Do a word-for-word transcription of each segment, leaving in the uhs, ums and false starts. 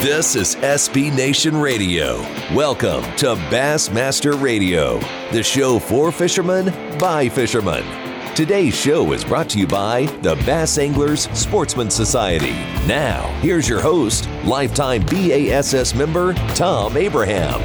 This is S B Nation Radio. Welcome to Bassmaster Radio, the show for fishermen by fishermen. Today's show is brought to you by the Bass Anglers Sportsman Society. Now, here's your host, lifetime B A S S member, Tom Abraham.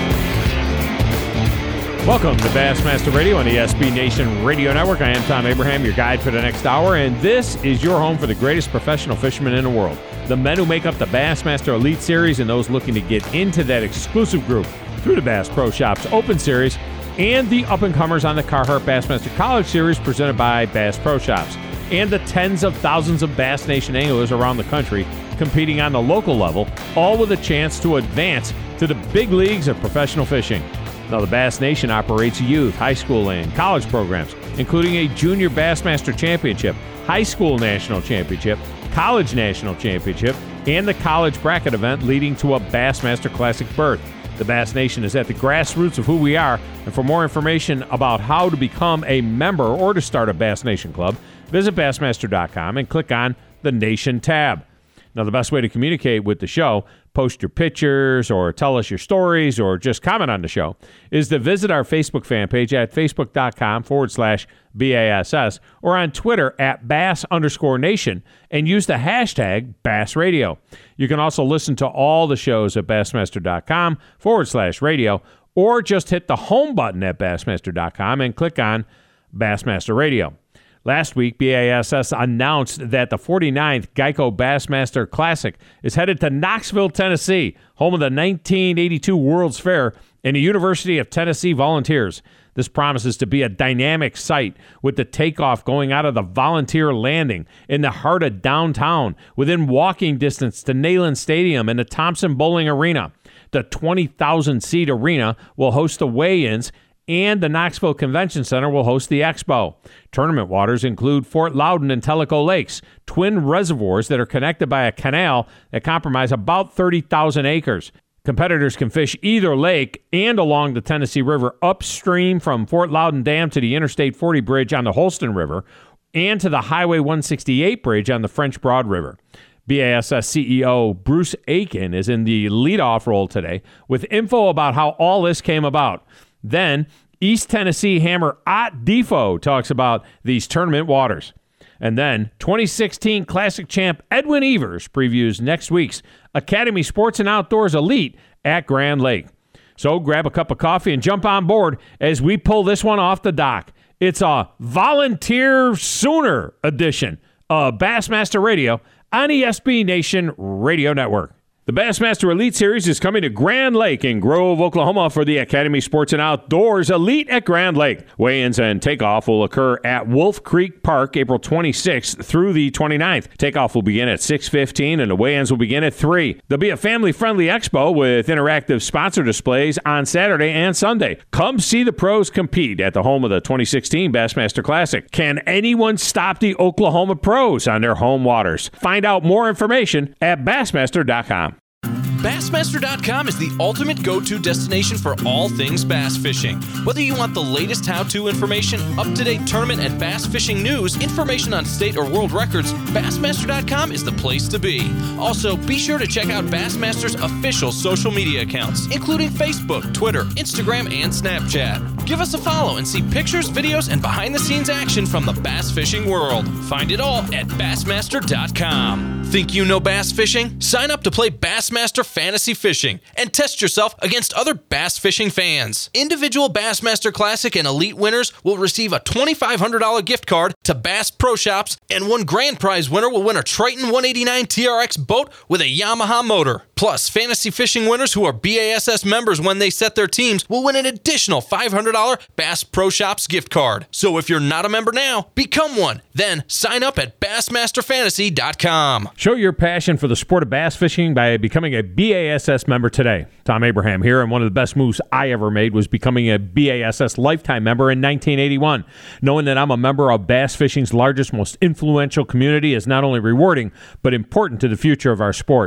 Welcome to Bassmaster Radio on the S B Nation Radio Network. I am Tom Abraham, your guide for the next hour, and this is your home for the greatest professional fishermen in the world. The men who make up the Bassmaster Elite Series and those looking to get into that exclusive group through the Bass Pro Shops Open Series and the up-and-comers on the Carhartt Bassmaster College Series presented by Bass Pro Shops, and the tens of thousands of Bass Nation anglers around the country competing on the local level, all with a chance to advance to the big leagues of professional fishing. Now, the Bass Nation operates youth, high school, and college programs, including a Junior Bassmaster Championship, High School National Championship, College National Championship, and the College Bracket event leading to a Bassmaster Classic berth. The Bass Nation is at the grassroots of who we are, and for more information about how to become a member or to start a Bass Nation club, visit Bassmaster dot com and click on the Nation tab. Now, the best way to communicate with the show, post your pictures or tell us your stories or just comment on the show, is to visit our Facebook fan page at facebook.com forward slash BASS or on Twitter at Bass underscore Nation and use the hashtag Bass Radio. You can also listen to all the shows at Bassmaster.com forward slash radio or just hit the home button at Bassmaster dot com and click on Bassmaster Radio. Last week, B A S S announced that the forty-ninth Geico Bassmaster Classic is headed to Knoxville, Tennessee, home of the nineteen eighty-two World's Fair and the University of Tennessee Volunteers. This promises to be a dynamic site with the takeoff going out of the Volunteer Landing in the heart of downtown, within walking distance to Neyland Stadium and the Thompson Bowling Arena. The twenty thousand seat arena will host the weigh-ins, and the Knoxville Convention Center will host the expo. Tournament waters include Fort Loudon and Tellico Lakes, twin reservoirs that are connected by a canal that comprise about thirty thousand acres. Competitors can fish either lake and along the Tennessee River upstream from Fort Loudon Dam to the Interstate forty bridge on the Holston River and to the Highway one sixty-eight bridge on the French Broad River. B A S S C E O Bruce Aiken is in the leadoff role today with info about how all this came about. Then, East Tennessee hammer Ott Defo talks about these tournament waters. And then, twenty sixteen Classic champ Edwin Evers previews next week's Academy Sports and Outdoors Elite at Grand Lake. So grab a cup of coffee and jump on board as we pull this one off the dock. It's a Volunteer Sooner edition of Bassmaster Radio on the S B Nation Radio Network. The Bassmaster Elite Series is coming to Grand Lake in Grove, Oklahoma for the Academy Sports and Outdoors Elite at Grand Lake. Weigh-ins and takeoff will occur at Wolf Creek Park April twenty-sixth through the twenty-ninth. Takeoff will begin at six fifteen and the weigh-ins will begin at three. There'll be a family-friendly expo with interactive sponsor displays on Saturday and Sunday. Come see the pros compete at the home of the twenty sixteen Bassmaster Classic. Can anyone stop the Oklahoma pros on their home waters? Find out more information at Bassmaster dot com. Bassmaster dot com is the ultimate go-to destination for all things bass fishing. Whether you want the latest how-to information, up-to-date tournament and bass fishing news, information on state or world records, Bassmaster dot com is the place to be. Also, be sure to check out Bassmaster's official social media accounts, including Facebook, Twitter, Instagram, and Snapchat. Give us a follow and see pictures, videos, and behind-the-scenes action from the bass fishing world. Find it all at Bassmaster dot com. Think you know bass fishing? Sign up to play Bassmaster Fantasy Fishing and test yourself against other bass fishing fans. Individual Bassmaster Classic and Elite winners will receive a twenty-five hundred dollars gift card to Bass Pro Shops, and one grand prize winner will win a Triton one eighty-nine T R X boat with a Yamaha motor. Plus, fantasy fishing winners who are B A S S members when they set their teams will win an additional five hundred dollars Bass Pro Shops gift card. So if you're not a member now, become one. Then sign up at Bassmaster Fantasy dot com. Show your passion for the sport of bass fishing by becoming a B A S S member today. Tom Abraham here, and one of the best moves I ever made was becoming a B A S S lifetime member in nineteen eighty-one. Knowing that I'm a member of bass fishing's largest, most influential community is not only rewarding, but important to the future of our sport.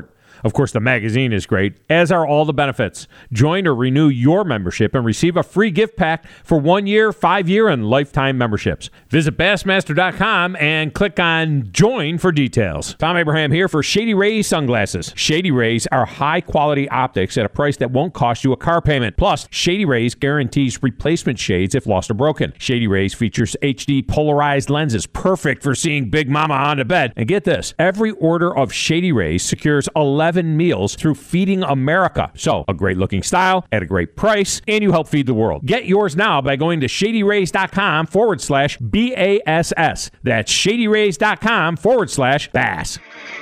Of course, the magazine is great, as are all the benefits. Join or renew your membership and receive a free gift pack for one year, five year, and lifetime memberships. Visit Bassmaster dot com and click on Join for details. Tom Abraham here for Shady Rays Sunglasses. Shady Rays are high-quality optics at a price that won't cost you a car payment. Plus, Shady Rays guarantees replacement shades if lost or broken. Shady Rays features H D polarized lenses, perfect for seeing Big Mama on the bed. And get this, every order of Shady Rays secures eleven meals through Feeding America. So, a great-looking style at a great price, and you help feed the world. Get yours now by going to Shady Rays dot com forward slash B A S S. That's Shady Rays dot com forward slash bass.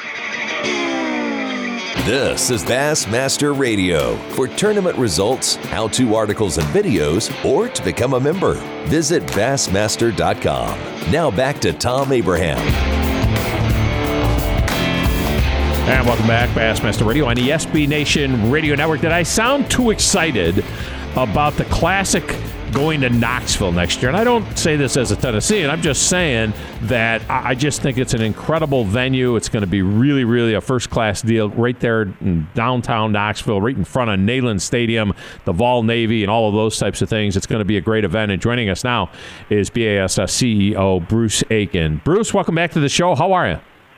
This is Bassmaster Radio. For tournament results, how-to articles and videos, or to become a member, visit Bassmaster dot com. Now back to Tom Abraham. And welcome back, Bassmaster Radio on the S B Nation Radio Network. Did I sound too excited about the Classic going to Knoxville next year? And I don't say this as a Tennessean. I'm just saying that I just think it's an incredible venue. It's going to be really, really a first-class deal right there in downtown Knoxville, right in front of Neyland Stadium, the Vol Navy, and all of those types of things. It's going to be a great event. And joining us now is B A S S C E O Bruce Aitken. Bruce, welcome back to the show. How are you?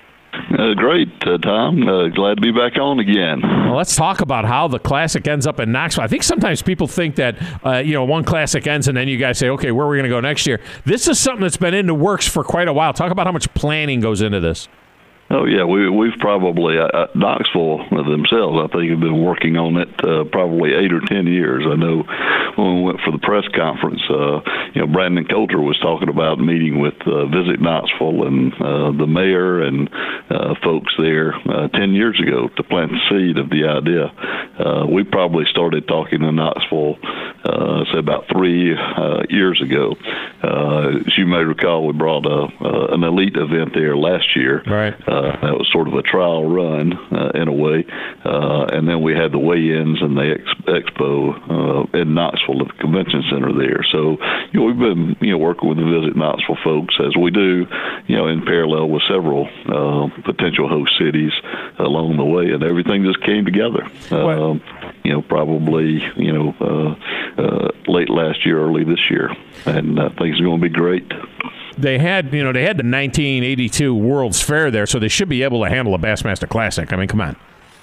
Uh, great, uh, Tom. Uh, glad to be back on again. Well, let's talk about how the Classic ends up in Knoxville. I think sometimes people think that, uh, you know, one Classic ends and then you guys say, okay, where are we going to go next year? This is something that's been in the works for quite a while. Talk about how much planning goes into this. Oh, yeah, we, we've probably, uh, Knoxville themselves, I think, have been working on it uh, probably eight or ten years. I know when we went for the press conference, uh, you know, Brandon Coulter was talking about meeting with uh, Visit Knoxville and uh, the mayor and uh, folks there uh, ten years ago to plant the seed of the idea. Uh, we probably started talking to Knoxville, uh, say, about three uh, years ago. Uh, as you may recall, we brought a, uh, an elite event there last year. Right. Uh, that was sort of a trial run uh, in a way. Uh, and then we had the weigh-ins and the ex- expo uh, in Knoxville at the convention center there. So, you know, we've been, you know, working with the Visit Knoxville folks as we do, you know, in parallel with several uh, potential host cities along the way. And everything just came together. Um, you know, probably, you know, uh, uh, late last year, early this year. And uh, things are going to be great. They had, you know, they had the nineteen eighty-two World's Fair there, so they should be able to handle a Bassmaster Classic. I mean, come on.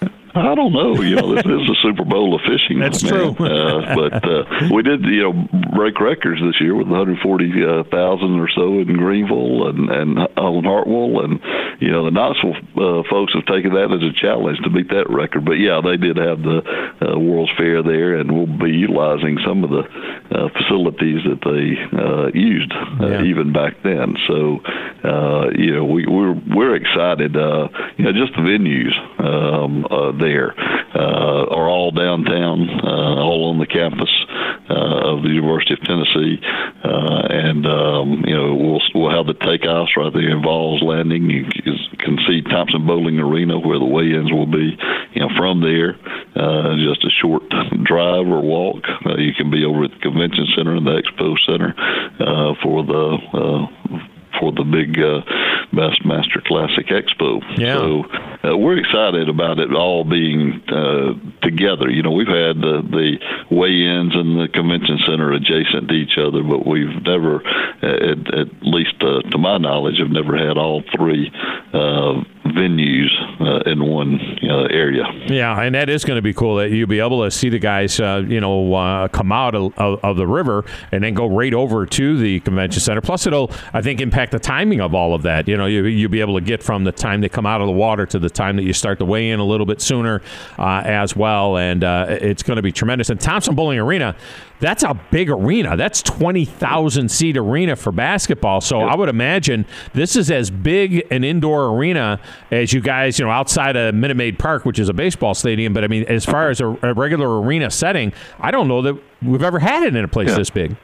I don't know. You know, this is a Super Bowl of fishing. That's man. true. uh, but uh, we did, you know, break records this year with one hundred forty thousand or so in Greenville and, and on Hartwell. And, you know, the Knoxville uh, folks have taken that as a challenge to beat that record. But, yeah, they did have the uh, World's Fair there, and we'll be utilizing some of the uh, facilities that they uh, used uh, yeah. even back then. So, uh, you know, we, we're, we're excited. Uh, you know, just the venues um, uh, there uh, are all downtown, uh, all on the campus uh, of the University of Tennessee, uh, and um, you know we'll we'll have the takeoffs right there in Vols Landing. You can see Thompson Bowling Arena where the weigh-ins will be. You know, from there, uh, just a short drive or walk. Uh, you can be over at the convention center and the expo center uh, for the. Uh, for the big uh, Bassmaster Classic Expo. Yeah. So uh, we're excited about it all being uh, together. You know, we've had the, the weigh-ins and the convention center adjacent to each other, but we've never, at, at least uh, to my knowledge, have never had all three uh, venues uh, in one uh, area. Yeah, and that is going to be cool that you'll be able to see the guys, uh, you know, uh, come out of, of, of the river and then go right over to the convention center. Plus, it'll, I think, impact the timing of all of that. You know, you, you'll be able to get from the time they come out of the water to the time that you start to weigh in a little bit sooner uh, as well, and uh, it's going to be tremendous. And Thompson Bowling Arena, that's a big arena. That's twenty thousand seat arena for basketball. So I would imagine this is as big an indoor arena as you guys, you know, outside of Minute Maid Park, which is a baseball stadium. But, I mean, as far as a, a regular arena setting, I don't know that we've ever had it in a place yeah. this big.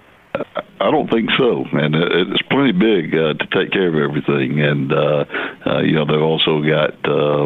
I don't think so, and it's plenty big uh, to take care of everything. And uh, uh, you know, they've also got uh,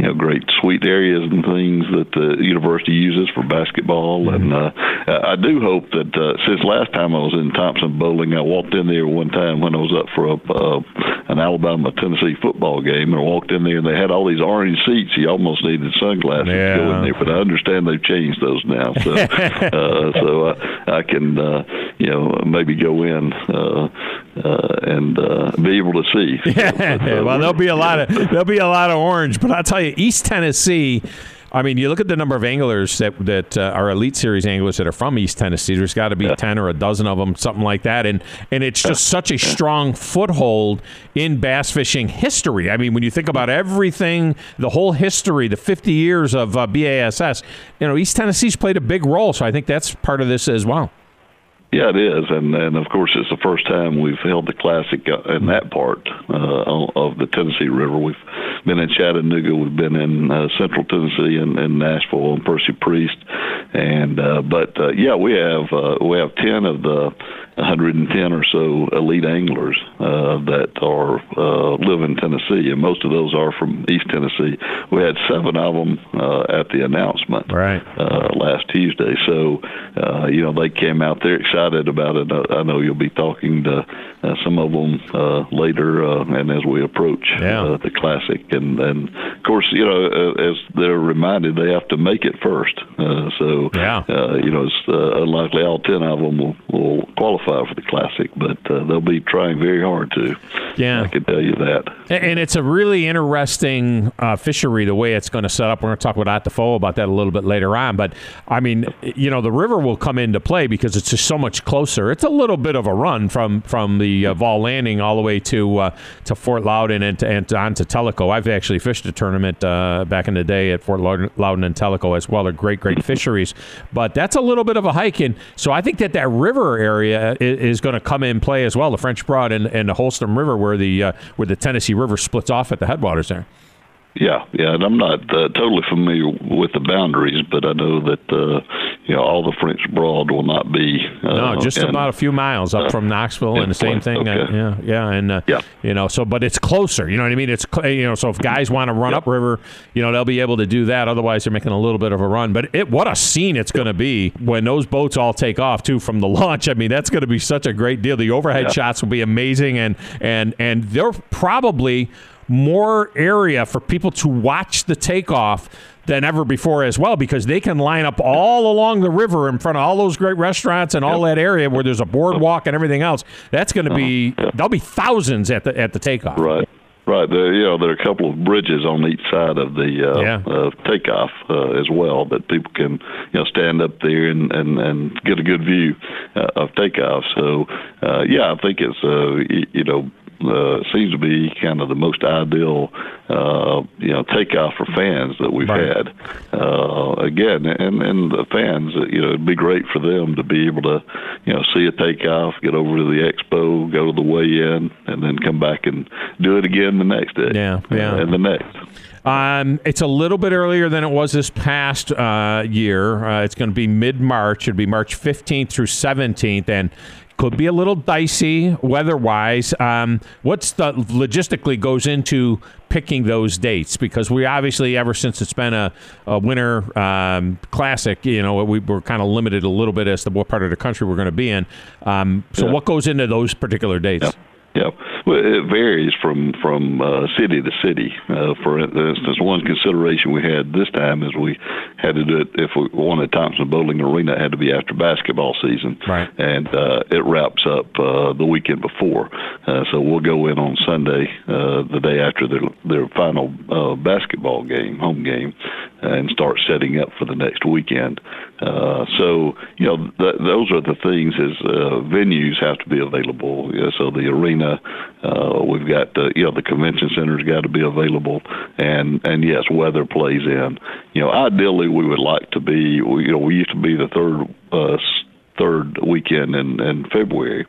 you know, great suite areas and things that the university uses for basketball. Mm-hmm. And uh, I do hope that uh, since last time I was in Thompson Bowling, I walked in there one time when I was up for a, uh, an Alabama-Tennessee football game, and I walked in there and they had all these orange seats. You almost needed sunglasses yeah. to go in there, but I understand they've changed those now. So, uh, so uh, I can, uh, you know, maybe go in uh, uh, and uh, be able to see. Yeah. But, uh, well, there'll be a lot of there'll be a lot of orange, but I'll tell you, East Tennessee. I mean, you look at the number of anglers that that uh, are Elite Series anglers that are from East Tennessee. There's got to be yeah. ten or a dozen of them, something like that. And and it's just such a strong foothold in bass fishing history. I mean, when you think about everything, the whole history, the fifty years of uh, B A S S, you know, East Tennessee's played a big role. So I think that's part of this as well. Yeah, it is, and and of course it's the first time we've held the Classic in that part uh, of the Tennessee River. We've been in Chattanooga, we've been in uh, Central Tennessee and, and Nashville and Percy Priest, and uh, but uh, yeah, we have uh, we have ten of the one hundred ten or so elite anglers uh, that are uh, live in Tennessee, and most of those are from East Tennessee. We had seven of them uh, at the announcement right. uh, last Tuesday, so uh, you know they came out there excited about it. I know you'll be talking to uh, some of them uh, later, uh, and as we approach yeah. uh, the Classic, and, and of course, you know, uh, as they're reminded, they have to make it first. Uh, so, yeah. uh, you know, it's uh, unlikely all ten of them will, will qualify for the Classic, but uh, they'll be trying very hard to. Yeah, I can tell you that. And it's a really interesting uh, fishery, the way it's going to set up. We're going to talk with At Defoe about that a little bit later on. But, I mean, you know, the river will come into play because it's just so much closer. It's a little bit of a run from, from the uh, Vol Landing all the way to uh, to Fort Loudon and, to, and on to Tellico. I've actually fished a tournament uh, back in the day at Fort Loudon and Tellico as well. They're great, great fisheries. But that's a little bit of a hike. And so I think that that river area is, is going to come in play as well, the French Broad and, and the Holston River, where the uh, where the Tennessee River splits off at the headwaters there. Yeah, yeah, and I'm not uh, totally familiar with the boundaries, but I know that uh, you know all the French Broad will not be. Uh, no, just in, about a few miles up uh, from Knoxville, and the same thing. Okay. Uh, yeah, yeah, and uh, yeah. you know, so but it's closer. You know what I mean? It's you know, so if guys want to run yep. upriver, you know, they'll be able to do that. Otherwise, they're making a little bit of a run. But it, what a scene it's going to be when those boats all take off too from the launch. I mean, that's going to be such a great deal. The overhead yeah. shots will be amazing, and and and they're probably more area for people to watch the takeoff than ever before as well, because they can line up all along the river in front of all those great restaurants and all yep. that area where there's a boardwalk and everything else. That's going to be uh-huh. yep. there'll be thousands at the at the takeoff. Right. Right, there, you know, there are a couple of bridges on each side of the uh, yeah. uh, takeoff uh, as well that people can, you know, stand up there and, and, and get a good view uh, of takeoff. So, uh, yeah, I think it's, uh, you, you know, Uh, seems to be kind of the most ideal, uh, you know, takeoff for fans that we've right. had. Uh, again, and, and the fans, you know, it'd be great for them to be able to, you know, see a takeoff, get over to the expo, go to the weigh-in, and then come back and do it again the next day. Yeah, yeah. Uh, and the next. Um, it's a little bit earlier than it was this past uh, year. Uh, it's going to be mid-March. It'll be March fifteenth through seventeenth, and could be a little dicey weather-wise. Um, what's the logistically goes into picking those dates? Because we obviously, ever since it's been a, a winter um, classic, you know, we were kind of limited a little bit as to what part of the country we're going to be in. Um, so yeah. what goes into those particular dates? Yeah. Yeah, well, it varies from from uh, city to city. Uh, for instance, one consideration we had this time is we had to do it if we wanted Thompson Bowling Arena, it had to be after basketball season, right? And uh, it wraps up uh, the weekend before, uh, so we'll go in on Sunday, uh, the day after their their final uh, basketball game, home game, and start setting up for the next weekend. Uh, so you know th- those are the things. Is uh, venues have to be available. You know, so the arena. Uh, we've got uh, you know the convention center's got to be available, and and yes, weather plays in. You know, ideally we would like to be. You know, we used to be the third uh, third weekend in, in February,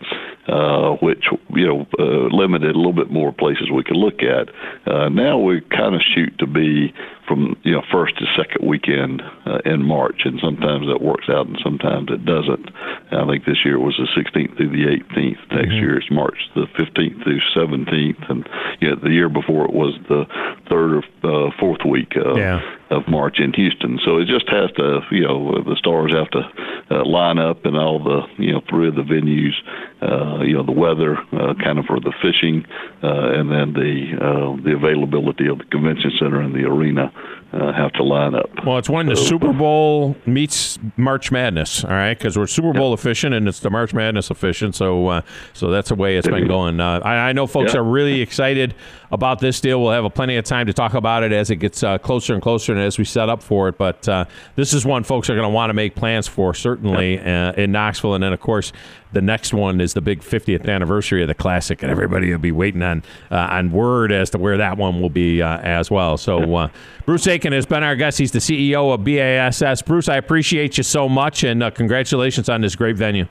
uh, which, you know, uh, limited a little bit more places we could look at. Uh, now we kind of shoot to be from, you know, first to second weekend uh, in March, and sometimes that works out and sometimes it doesn't. I think this year it was the sixteenth through the eighteenth. Next mm-hmm. year it's March the fifteenth through seventeenth, and you know, the year before it was the third or uh, fourth week uh, yeah. of March in Houston. So it just has to, you know, the stars have to uh, line up in all the, you know, three of the venues, uh, you know, the weather uh, kind of for the fishing, uh, and then the uh, the availability of the convention center and the arena uh, have to line up. Well, it's when so, the Super Bowl meets March Madness, all right, because we're Super Bowl yeah. efficient and it's the March Madness efficient, so uh, so that's the way it's been going. Uh, I, I know folks yeah. are really excited about this deal. We'll have a plenty of time to talk about it as it gets uh, closer and closer and as we set up for it, but uh, this is one folks are going to want to make plans for, certainly, yeah. uh, in Knoxville. And then, of course, the next one is the big fiftieth anniversary of the Classic, and everybody will be waiting on uh, on word as to where that one will be uh, as well. So uh, Bruce Aitken has been our guest. He's the C E O of B A S S. Bruce, I appreciate you so much, and uh, congratulations on this great venue.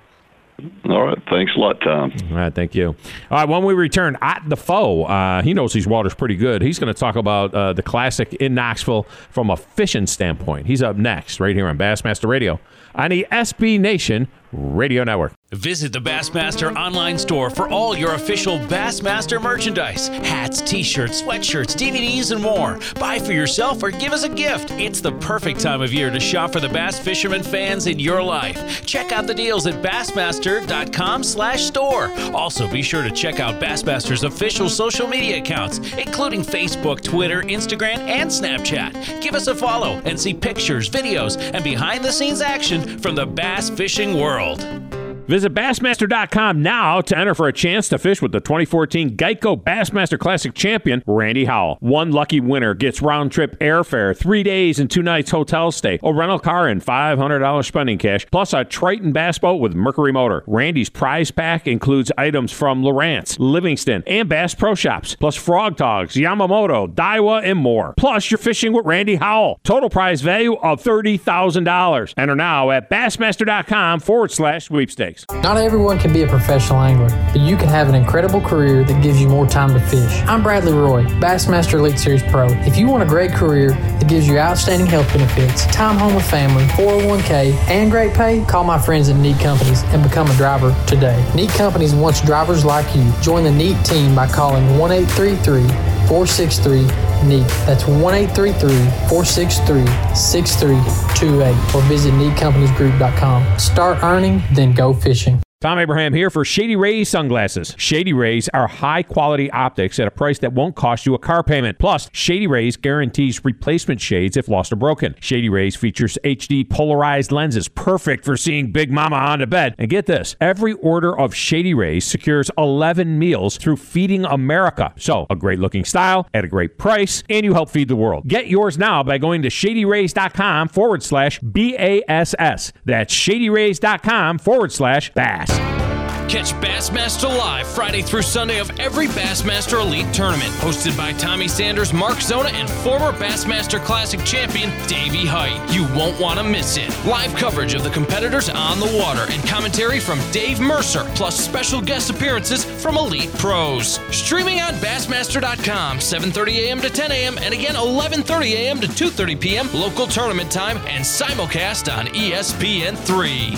All right. Thanks a lot, Tom. All right. Thank you. All right. When we return, Ott Defoe, uh, he knows these waters pretty good. He's going to talk about uh, the Classic in Knoxville from a fishing standpoint. He's up next right here on Bassmaster Radio on the S B Nation Radio Network. Visit the Bassmaster online store for all your official Bassmaster merchandise. Hats, t-shirts, sweatshirts, D V Ds, and more. Buy for yourself or give as a gift. It's the perfect time of year to shop for the bass fisherman fans in your life. Check out the deals at bassmaster.com slash store. Also, be sure to check out Bassmaster's official social media accounts, including Facebook, Twitter, Instagram, and Snapchat. Give us a follow and see pictures, videos, and behind-the-scenes action from the bass fishing world. Visit Bassmaster dot com now to enter for a chance to fish with the twenty fourteen Geico Bassmaster Classic champion, Randy Howell. One lucky winner gets round-trip airfare, three days and two nights hotel stay, a rental car, and five hundred dollars spending cash, plus a Triton bass boat with Mercury motor. Randy's prize pack includes items from Lowrance, Livingston, and Bass Pro Shops, plus Frog Togs, Yamamoto, Daiwa, and more. Plus, you're fishing with Randy Howell. Total prize value of thirty thousand dollars. Enter now at Bassmaster dot com forward slash sweepstakes. Not everyone can be a professional angler, but you can have an incredible career that gives you more time to fish. I'm Bradley Roy, Bassmaster Elite Series Pro. If you want a great career that gives you outstanding health benefits, time home with family, four oh one k, and great pay, call my friends at Neat Companies and become a driver today. Neat Companies wants drivers like you. Join the Neat team by calling one eight three three, four six three, NEAT. That's one eight three three, four six three, six three two eight or visit neat companies group dot com. Start earning, then go fishing. Tom Abraham here for Shady Rays Sunglasses. Shady Rays are high-quality optics at a price that won't cost you a car payment. Plus, Shady Rays guarantees replacement shades if lost or broken. Shady Rays features H D polarized lenses, perfect for seeing Big Mama on the bed. And get this, every order of Shady Rays secures eleven meals through Feeding America. So, a great-looking style at a great price, and you help feed the world. Get yours now by going to shadyrays.com forward slash B-A-S-S. That's shadyrays.com forward slash bass. Catch Bassmaster Live Friday through Sunday of every Bassmaster Elite tournament, hosted by Tommy Sanders, Mark Zona, and former Bassmaster Classic champion Davey Height. You won't want to miss it. Live coverage of the competitors on the water and commentary from Dave Mercer, plus special guest appearances from elite pros. Streaming on Bassmaster dot com, seven thirty a.m. to ten a.m. and again eleven thirty a.m. to two thirty p.m. local tournament time, and simulcast on E S P N three.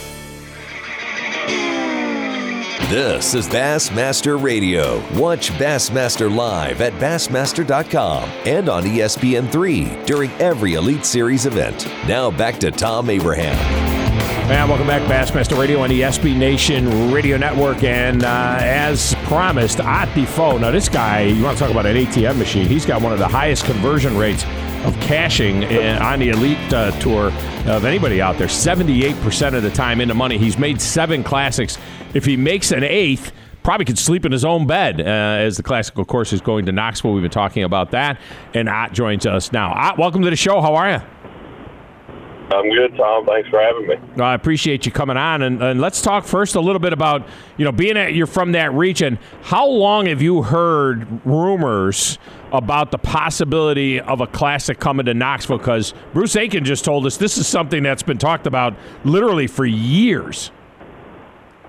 This is Bassmaster Radio. Watch Bassmaster live at Bassmaster dot com and on E S P N three during every Elite Series event. Now back to Tom Abraham. And welcome back, Bassmaster Radio on the S B Nation Radio Network. And uh, as promised, Ott Defoe. Now, this guy, you want to talk about an A T M machine, he's got one of the highest conversion rates of cashing in, on the Elite uh, Tour of anybody out there. seventy-eight percent of the time in the money. He's made seven Classics. If he makes an eighth, probably could sleep in his own bed uh, as the Classic, of course, is going to Knoxville. We've been talking about that. And Ott joins us now. Ott, welcome to the show. How are you? I'm good, Tom. Thanks for having me. I appreciate you coming on. And, and let's talk first a little bit about, you know, being that you're from that region. How long have you heard rumors about the possibility of a Classic coming to Knoxville? Because Bruce Aitken just told us this is something that's been talked about literally for years.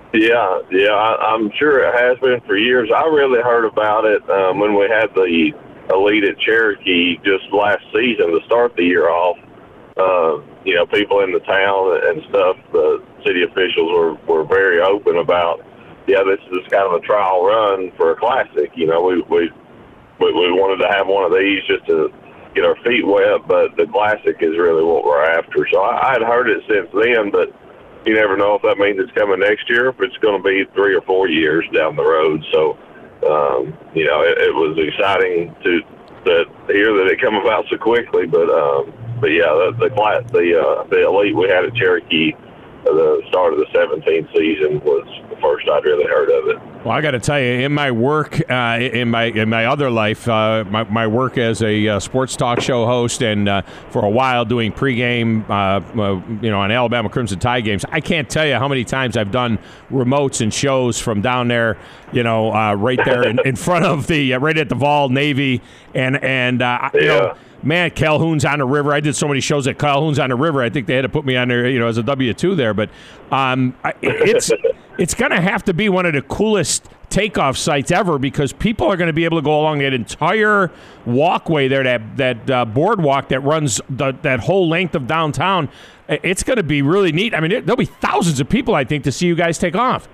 Yeah, yeah, I, I'm sure it has been for years. I really heard about it um, when we had the Elite at Cherokee just last season to start the year off. Uh, you know, people in the town and stuff, the city officials were, were very open about, yeah, this is kind of a trial run for a classic. You know, we, we, we, we wanted to have one of these just to get our feet wet, but the classic is really what we're after. So I, I'd heard it since then, but you never know if that means it's coming next year, if it's going to be three or four years down the road. So, um, you know, it, it was exciting to, to hear that it come about so quickly. But, um, but yeah, the the the, uh, the Elite we had at Cherokee, uh, the start of the seventeenth season was the first I'd really heard of it. Well, I got to tell you, in my work, uh, in my in my other life, uh, my my work as a uh, sports talk show host, and uh, for a while doing pregame, uh, uh, you know, on Alabama Crimson Tide games, I can't tell you how many times I've done remotes and shows from down there, you know, uh, right there in, in front of the uh, right at the Vol Navy, and and uh, you yeah. know. Man, Calhoun's on the river. I did so many shows at Calhoun's on the river. I think they had to put me on there, you know, as a W two there. But um, it's it's going to have to be one of the coolest takeoff sites ever, because people are going to be able to go along that entire walkway there, that that uh, boardwalk that runs the, that whole length of downtown. It's going to be really neat. I mean, it, there'll be thousands of people, I think, to see you guys take off.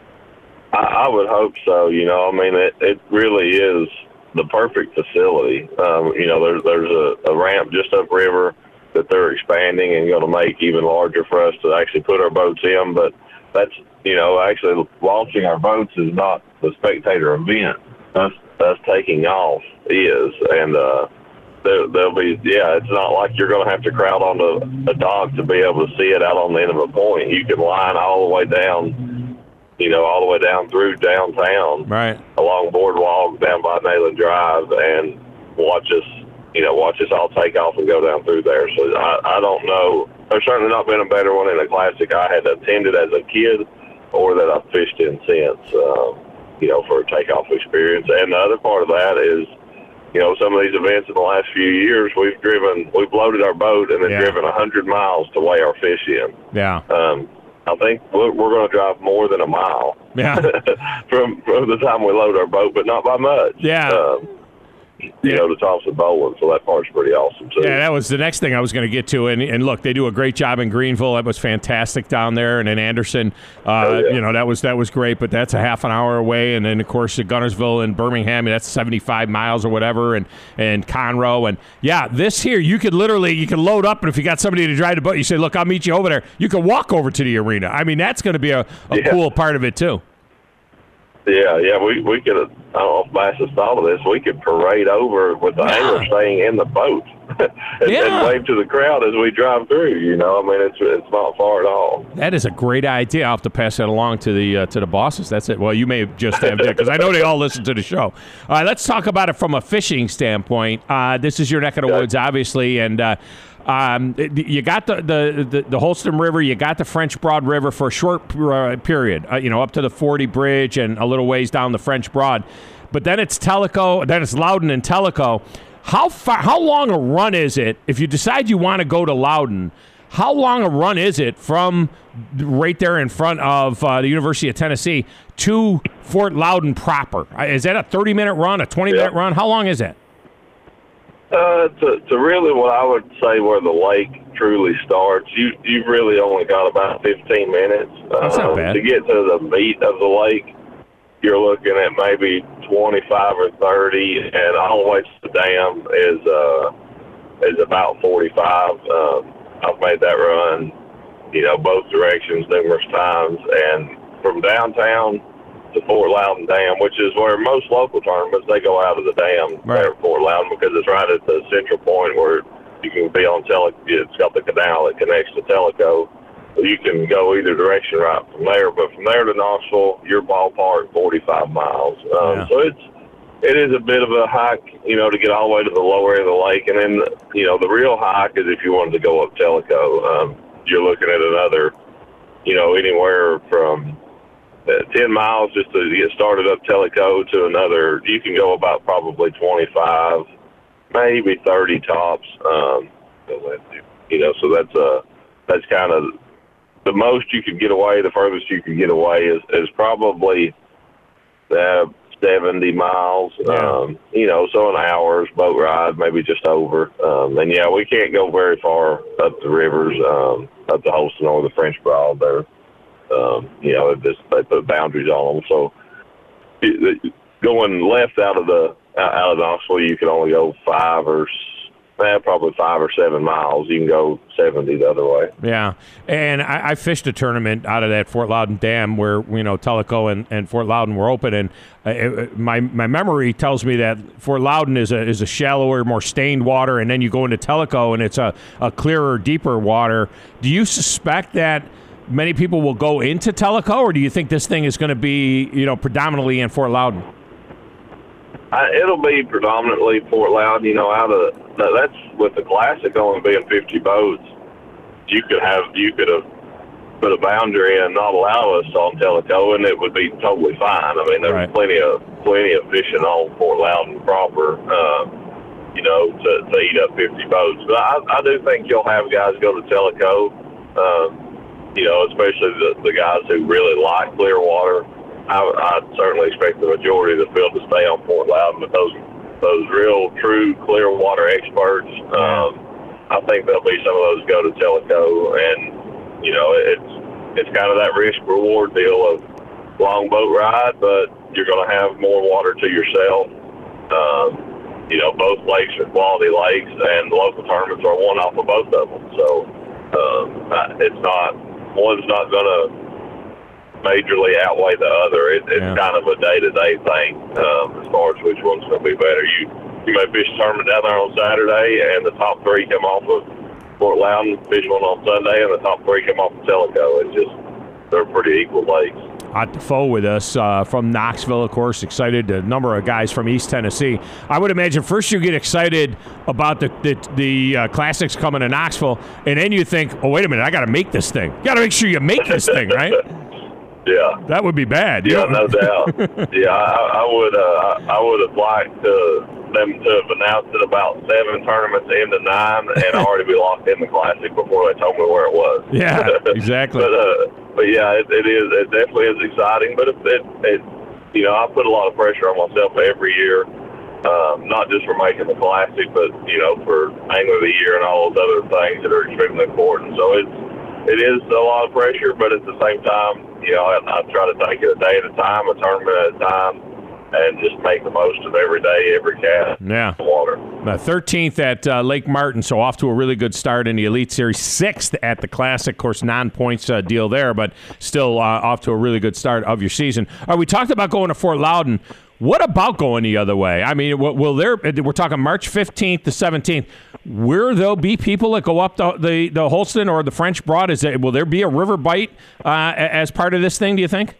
I, I would hope so. You know, I mean, it, it really is the perfect facility. Um, you know, there's there's a, a ramp just upriver that they're expanding and going to make even larger for us to actually put our boats in. But that's, you know, actually launching our boats is not the spectator event. Us, us taking off is. And uh, there, there'll be, yeah, it's not like you're going to have to crowd onto a dock to be able to see it out on the end of a point. You can line all the way down, you know, all the way down through downtown, right, along Boardwalk, down by Nayland Drive, and watch us, you know, watch us all take off and go down through there. So I, I don't know. There's certainly not been a better one in a classic I had attended as a kid or that I've fished in since, uh, you know, for a takeoff experience. And the other part of that is, you know, some of these events in the last few years, we've driven, we've loaded our boat and then yeah. driven one hundred miles to weigh our fish in. Yeah. Um, I think we're, we're going to drive more than a mile yeah. from, from the time we load our boat, but not by much. Yeah. Um, you yeah. know, to Thompson Bowling, so that part's pretty awesome, too. Yeah, that was the next thing I was going to get to. And, and look, they do a great job in Greenville. That was fantastic down there. And in Anderson, uh, oh, yeah. you know, that was that was great, but that's a half an hour away. And then, of course, Gunnersville and Birmingham, that's seventy-five miles or whatever, and, and Conroe. And, yeah, this here, you could literally, you can load up, and if you got somebody to drive the boat, you say, look, I'll meet you over there. You can walk over to the arena. I mean, that's going to be a, a yeah. cool part of it, too. Yeah, yeah, we we could, I don't know if Bass has thought of this, we could parade over with the yeah. angler staying in the boat and, yeah. and wave to the crowd as we drive through, you know. I mean, it's it's not far at all. That is a great idea. I'll have to pass that along to the uh, to the bosses. That's it. Well, you may just have that, because I know they all listen to the show. All right, let's talk about it from a fishing standpoint. Uh, this is your neck of the okay. woods, obviously, and uh, um, you got the, the, the, the Holston River, you got the French Broad River for a short uh, period, uh, you know, up to the forty Bridge and a little ways down the French Broad. But then it's Tellico, then it's Loudon and Tellico. How far? How long a run is it if you decide you want to go to Loudon? How long a run is it from right there in front of uh, the University of Tennessee to Fort Loudon proper? Is that a thirty-minute run, a twenty-minute yeah. run? How long is that? Uh, to, to really what I would say where the lake truly starts, you, you've really only got about fifteen minutes. That's um, not bad. To get to the meat of the lake, you're looking at maybe twenty-five or thirty, and all the way to the dam is uh, is about forty-five. Um, I've made that run, you know, both directions numerous times, and from downtown to Fort Loudon Dam, which is where most local tournaments, they go out of the dam right. there at Fort Loudon, because it's right at the central point where you can be on Tellico. It's got the canal that connects to Tellico. You can go either direction right from there, but from there to Knoxville, your ballpark, forty-five miles. Um, yeah. So it's, it is a bit of a hike, you know, to get all the way to the lower end of the lake. And then, you know, the real hike is if you wanted to go up Tellico. Um, you're looking at another, you know, anywhere from uh, ten miles just to get started up Tellico to another. You can go about probably twenty-five, maybe thirty tops. Um, you know, so that's uh, that's kind of the most you could get away, the furthest you could get away is, is probably uh, seventy miles. Yeah. Um, you know, so an hour's boat ride, maybe just over. Um, and yeah, we can't go very far up the rivers, um, up the Holston or the French Broad. There, um, you know, they just they put boundaries on them. So it, it, going left out of the out of Knoxville, you can only go five or. Eh, probably five or seven miles. You can go seventy the other way. Yeah, and I, I fished a tournament out of that Fort Loudon Dam where, you know, Tellico and, and Fort Loudon were open, and uh, it, my my memory tells me that Fort Loudon is a is a shallower, more stained water, and then you go into Tellico and it's a, a clearer, deeper water. Do you suspect that many people will go into Tellico, or do you think this thing is going to be, you know, predominantly in Fort Loudon? I, it'll be predominantly Fort Loudon. You know, out of that's with the Classic only being fifty boats. You could have you could have put a boundary and not allow us on Tellico, and it would be totally fine. I mean, there's Right. plenty of plenty of fishing on Fort Loudon proper. Uh, you know, to, to eat up fifty boats. But I, I do think you'll have guys go to Tellico. Um, you know, especially the, the guys who really like clear water. I, I certainly expect the majority of the field to stay on Fort Loudon, but those those real, true, clear water experts, um, I think there'll be some of those go to Tellico, and you know, it's it's kind of that risk reward deal of long boat ride, but you're going to have more water to yourself. Um, you know, both lakes are quality lakes, and the local tournaments are one off of both of them. So um, it's not one's not going to majorly outweigh the other. It, it's yeah. kind of a day-to-day thing um, as far as which one's going to be better. You you may fish a tournament down there on Saturday, and the top three come off of Fort Loudon. Fish one on Sunday, and the top three come off of Tellico. It's just they're pretty equal lakes. Ott Defoe with us uh, from Knoxville, of course. Excited. A number of guys from East Tennessee. I would imagine first you get excited about the the, the uh, Classics coming to Knoxville, and then you think, oh, wait a minute, I got to make this thing. You got to make sure you make this thing, right? Yeah, that would be bad. Yeah, you know? no doubt. Yeah, I, I would. Uh, I would have liked to, them to have announced it about seven tournaments into nine, and already be locked in the Classic before they told me where it was. Yeah, exactly. but uh, but yeah, it, it is. It definitely is exciting. But it, it, it, you know, I put a lot of pressure on myself every year, um, not just for making the Classic, but you know, for Angler of the Year and all those other things that are extremely important. So it's. It is a lot of pressure, but at the same time, you know, I, I try to take it a day at a time, a tournament at a time, and just make the most of every day, every cast. Yeah. Water. Uh, thirteenth at uh, Lake Martin, so off to a really good start in the Elite Series. Sixth at the Classic, of course, non-points uh, deal there, but still uh, off to a really good start of your season. All right, we talked about going to Fort Loudon. What about going the other way? I mean, will, will there? We're talking March fifteenth to seventeenth. Will there be people that go up the the, the Holston or the French Broad? Is it, will there be a river bite uh, as part of this thing? Do you think?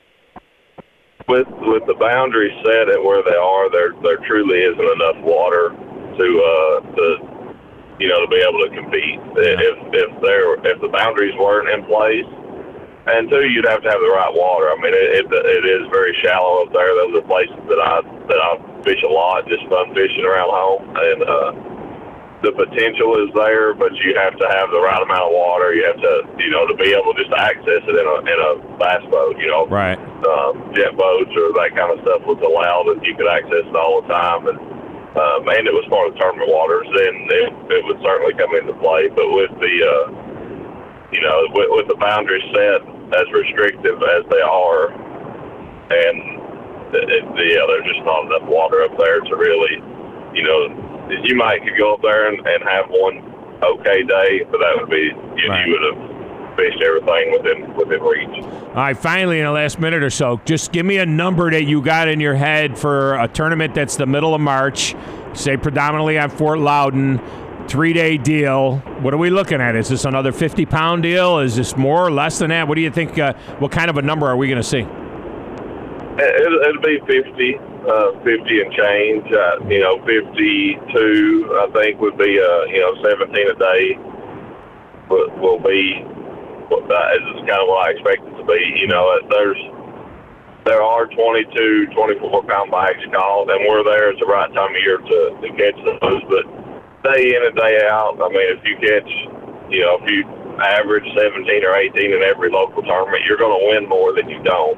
With with the boundaries set at where they are, there there truly isn't enough water to uh, to you know to be able to compete. If if there if the boundaries weren't in place. And two, you'd have to have the right water. I mean, it, it it is very shallow up there. Those are places that I that I fish a lot, just fun fishing around home. And uh, the potential is there, but you have to have the right amount of water. You have to, you know, to be able just to access it in a in a bass boat. You know, right? Um, jet boats or that kind of stuff was allowed, and you could access it all the time. And um, and it was part of the tournament waters, and it, it would certainly come into play. But with the uh, you know, with, with the boundaries set as restrictive as they are, and it, it, yeah, there's just not enough water up there to really, you know, you might could go up there and, and have one okay day, but that would be, you, right. you would have fished everything within within reach. All right, finally, in the last minute or so, just give me a number that you got in your head for a tournament that's the middle of March, say predominantly on Fort Loudon. Three-day deal. What are we looking at? Is this another fifty-pound deal? Is this more or less than that? What do you think? Uh, what kind of a number are we going to see? It'll, it'll be fifty, uh, fifty and change. Uh, you know, fifty-two, I think, would be, uh, you know, seventeen a day will, will be, uh, is kind of what I expect it to be. You know, there's, there are twenty-two, twenty-four pound bags called, and we're there at the right time of year to, to catch those, but day in and day out, I mean, if you catch, you know, if you average seventeen or eighteen in every local tournament, you're going to win more than you don't.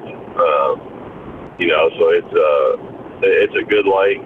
Um, you know, so it's uh, it's a good lake,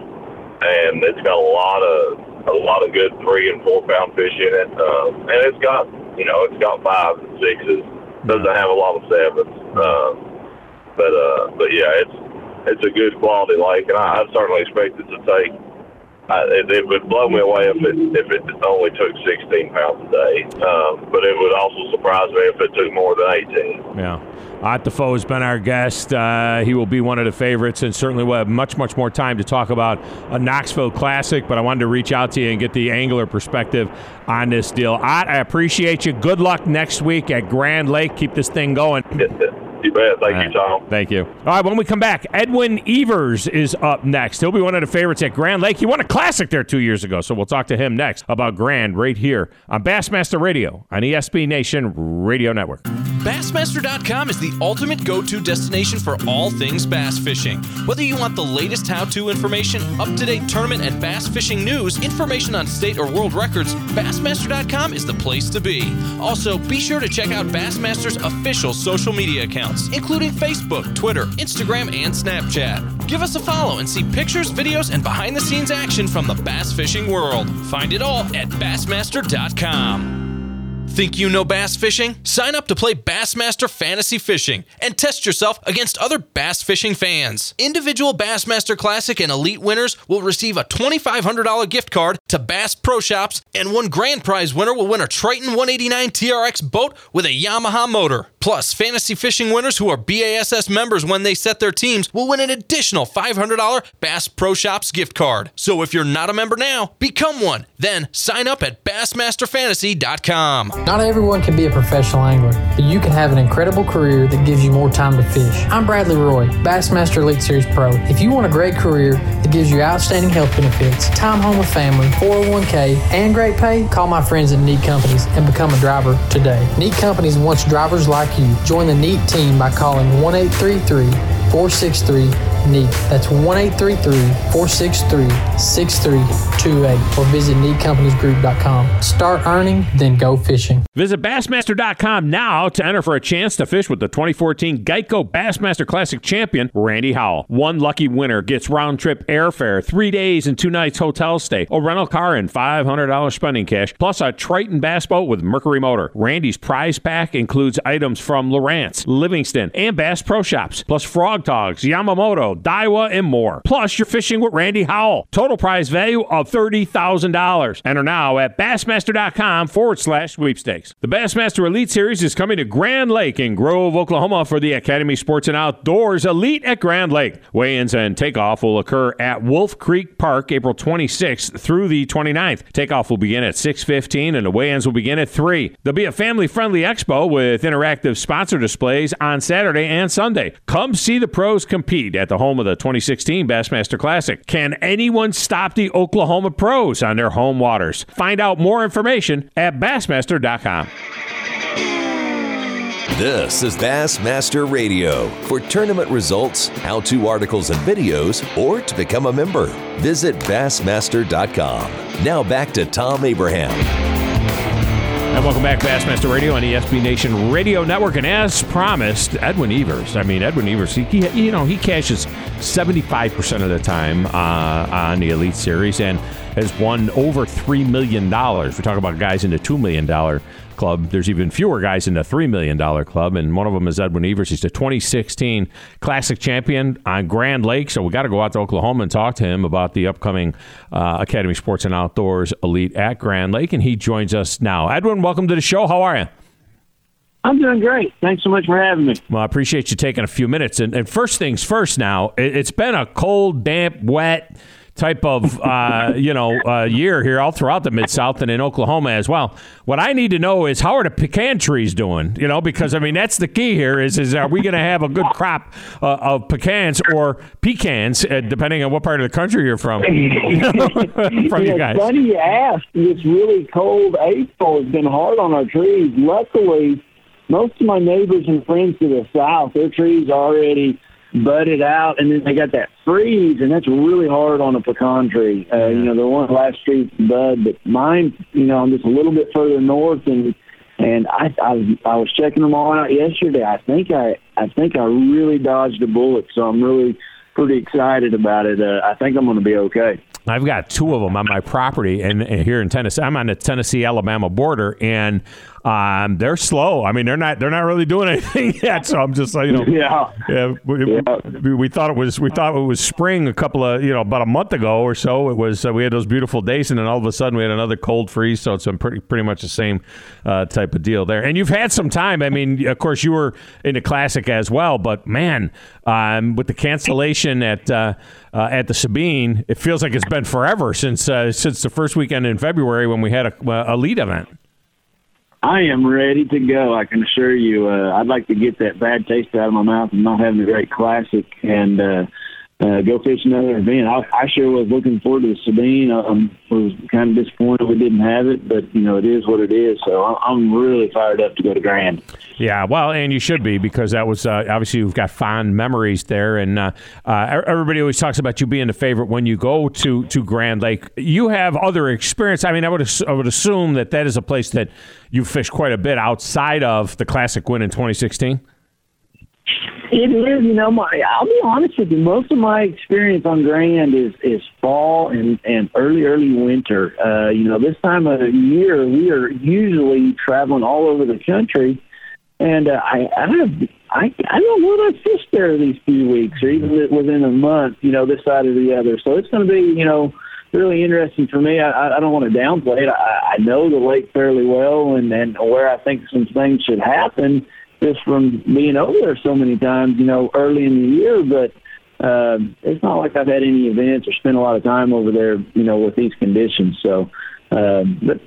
and it's got a lot of a lot of good three and four pound fish in it, um, and it's got you know it's got fives and sixes. Doesn't have a lot of sevens, um, but uh, but yeah, it's it's a good quality lake, and I, I certainly expect it to take. I, it, it would blow me away if it if it only took sixteen pounds a day, um, but it would also surprise me if it took more than eighteen. Yeah. Art Defoe has been our guest. Uh, he will be one of the favorites, and certainly we'll have much, much more time to talk about a Knoxville Classic, but I wanted to reach out to you and get the angler perspective on this deal. Art, I appreciate you. Good luck next week at Grand Lake. Keep this thing going. You bet. Thank All you, Tom. Right. Thank you. All right, when we come back, Edwin Evers is up next. He'll be one of the favorites at Grand Lake. He won a Classic there two years ago, so we'll talk to him next about Grand right here on Bassmaster Radio on E S P Nation Radio Network. Bassmaster dot com is the ultimate go-to destination for all things bass fishing. Whether you want the latest how-to information, up-to-date tournament and bass fishing news, information on state or world records, Bassmaster dot com is the place to be. Also, be sure to check out Bassmaster's official social media accounts, including Facebook, Twitter, Instagram, and Snapchat. Give us a follow and see pictures, videos, and behind-the-scenes action from the bass fishing world. Find it all at Bassmaster dot com. Think you know bass fishing? Sign up to play Bassmaster Fantasy Fishing and test yourself against other bass fishing fans. Individual Bassmaster Classic and Elite winners will receive a twenty-five hundred dollars gift card to Bass Pro Shops, and one grand prize winner will win a Triton one eighty-nine T R X boat with a Yamaha motor. Plus, fantasy fishing winners who are B A S S members when they set their teams will win an additional five hundred dollars Bass Pro Shops gift card. So if you're not a member now, become one. Then sign up at Bassmaster Fantasy dot com. Not everyone can be a professional angler, but you can have an incredible career that gives you more time to fish. I'm Bradley Roy, Bassmaster Elite Series Pro. If you want a great career that gives you outstanding health benefits, time home with family, four oh one k, and great pay, call my friends at Neat Companies and become a driver today. Neat Companies wants drivers like you. Join the Neat team by calling one eight three three, four six three, N E A T. That's one eight three three, four six three, six three two eight or visit neat companies group dot com. Start earning, then go fishing. Visit Bassmaster dot com now to enter for a chance to fish with the twenty fourteen Geico Bassmaster Classic champion, Randy Howell. One lucky winner gets round-trip airfare, three days and two nights hotel stay, a rental car, and five hundred dollars spending cash, plus a Triton bass boat with Mercury motor. Randy's prize pack includes items from Lowrance, Livingston, and Bass Pro Shops, plus Frog Togs, Yamamoto, Daiwa, and more. Plus, you're fishing with Randy Howell. Total prize value of thirty thousand dollars. Enter now at Bassmaster dot com forward slash sweepstakes. The Bassmaster Elite Series is coming to Grand Lake in Grove, Oklahoma for the Academy Sports and Outdoors Elite at Grand Lake. Weigh-ins and takeoff will occur at Wolf Creek Park April twenty-sixth through the twenty-ninth. Takeoff will begin at six fifteen and the weigh-ins will begin at three. There'll be a family-friendly expo with interactive sponsor displays on Saturday and Sunday. Come see the pros compete at the home of the twenty sixteen Bassmaster Classic. Can anyone stop the Oklahoma pros on their home waters? Find out more information at Bassmaster dot com. This is Bassmaster Radio. For tournament results, how-to articles and videos, or to become a member, visit Bassmaster dot com. Now back to Tom Abraham. And welcome back, Bassmaster Radio on E S P Nation Radio Network. And as promised, Edwin Evers. I mean, Edwin Evers, he, he you know, he cashes seventy-five percent of the time uh, on the Elite Series and has won over three million dollars. We're talking about guys in the two million dollars club. There's even fewer guys in the three million dollars club, and one of them is Edwin Evers. He's the twenty sixteen Classic champion on Grand Lake, so we got to go out to Oklahoma and talk to him about the upcoming uh, Academy Sports and Outdoors Elite at Grand Lake, and he joins us now. Edwin, welcome to the show. How are you? I'm doing great. Thanks so much for having me. Well, I appreciate you taking a few minutes. And, and first things first now, it, it's been a cold, damp, wet type of uh, you know uh, year here all throughout the Mid-South and in Oklahoma as well. What I need to know is how are the pecan trees doing? You know, because I mean that's the key here. Is is are we going to have a good crop uh, of pecans or pecans, uh, depending on what part of the country you're from? from yeah, you guys. It's funny you ask. This really cold April has been hard on our trees. Luckily, most of my neighbors and friends to the south, their trees are already budded out, and then they got that freeze, and that's really hard on a pecan tree. Uh, you know, they're one of the last trees to bud, but mine, you know, I'm just a little bit further north, and And I, I I was checking them all out yesterday. I think I I think I really dodged a bullet, so I'm really pretty excited about it. Uh, I think I'm going to be okay. I've got two of them on my property, and, and here in Tennessee, I'm on the Tennessee-Alabama border, and um, they're slow. I mean, they're not they're not really doing anything yet. So I'm just like, you know, yeah, yeah, we, yeah. We, we thought it was we thought it was spring a couple of you know about a month ago or so. It was uh, we had those beautiful days, and then all of a sudden we had another cold freeze. So it's a pretty pretty much the same uh, type of deal there. And you've had some time. I mean, of course, you were in the Classic as well, but man, um, with the cancellation at uh, uh, at the Sabine, it feels like it's been forever since uh, since the first weekend in February when we had a, a lead event. I am ready to go. I can assure you. Uh, I'd like to get that bad taste out of my mouth and not having a great Classic and uh, uh, go fish another event. I, I sure was looking forward to the Sabine. I um, was kind of disappointed we didn't have it, but you know it is what it is. So I'm really fired up to go to Grand. Yeah, well, and you should be because that was uh, obviously you've got fond memories there, and uh, uh, everybody always talks about you being the favorite when you go to, to Grand Lake. You have other experience. I mean, I would I would assume that that is a place that you fished quite a bit outside of the Classic win in twenty sixteen. It is, you know, my, I'll be honest with you, most of my experience on Grand is, is fall and, and early, early winter. Uh, you know, this time of the year, we are usually traveling all over the country, and uh, I, I have, I, I don't know what I fished there these few weeks, or even within a month, you know, this side or the other. So it's going to be, you know, really interesting for me. I, I don't want to downplay it. I, I know the lake fairly well, and, and where I think some things should happen just from being over there so many times, you know, early in the year. But uh, it's not like I've had any events or spent a lot of time over there, you know, with these conditions. So, uh, but